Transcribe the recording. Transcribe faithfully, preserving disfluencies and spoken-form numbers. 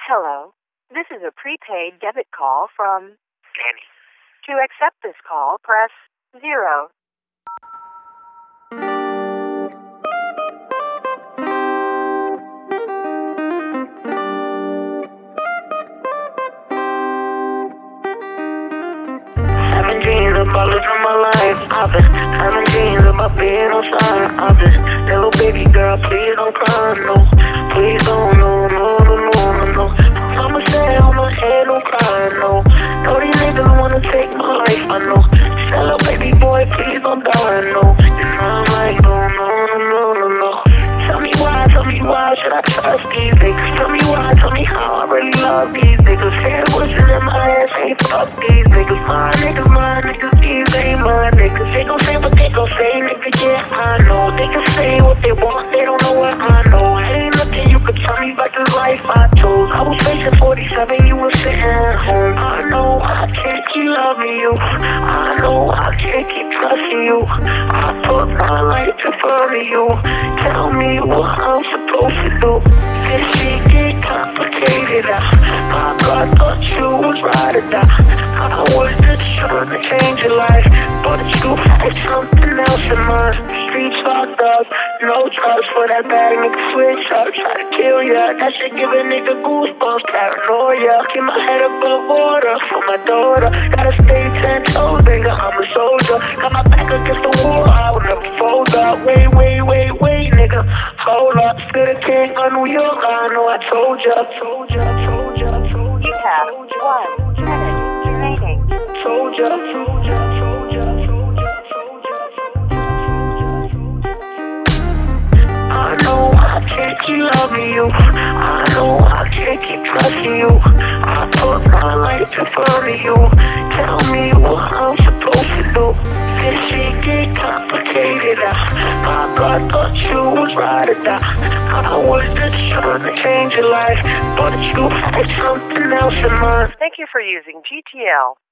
Hello. This is a prepaid debit call from Danny. To accept this call, press zero. Having dreams about living my life, office. Having dreams about being on side, office. Little baby girl, please don't cry, no. Please don't, no, no, no, no, no, no. Mama said on my head, don't cry, no. No, these niggas wanna take my life, I know. Tell her, baby boy, please don't die, no. And I'm like, no, no, no, no, no, no. Tell me why, tell me why should I trust these niggas? Tell me why, tell me how I really love these niggas. Head wishing in my ass, ain't fuck these niggas. My niggas, my niggas, these ain't my niggas. They gon' say what they gon' say, nigga, yeah, I know. They can say what they want, they don't know what I know. Ain't nothing you could tell me about this life I chose. I was facing forty-seven, you was sitting at home. I know I can't keep loving you. I know I can't keep trusting you. I put my life in front of you. Tell me what I'm supposed to do. This shit get complicated. I, I thought you was right or die. I was just trying to change your life, but you had something else in mind. Streets fucked up, no trust for that bad nigga switch up, try to kill ya. That shit give a nigga goosebumps, paranoia. Keep my head above water for my daughter. Gotta stay ten toes, nigga, I'm a soldier. Got my back against the wall, I would never fold up. Wait, wait, wait, wait, nigga, hold up. Still the king of New York, I know I told ya, told ya, told ya, told ya. You have one minute remaining. Told ya, told ya, told ya, told ya, told ya, told ya, told ya. I know I can't keep loving you. I know I can't keep trusting you. I put my life in front of you. Tell me what I'm supposed to do. This shit get complicated. I, I thought you was right or die. I was just trying to change your life, but you had something else in mind. Thank you for using G T L.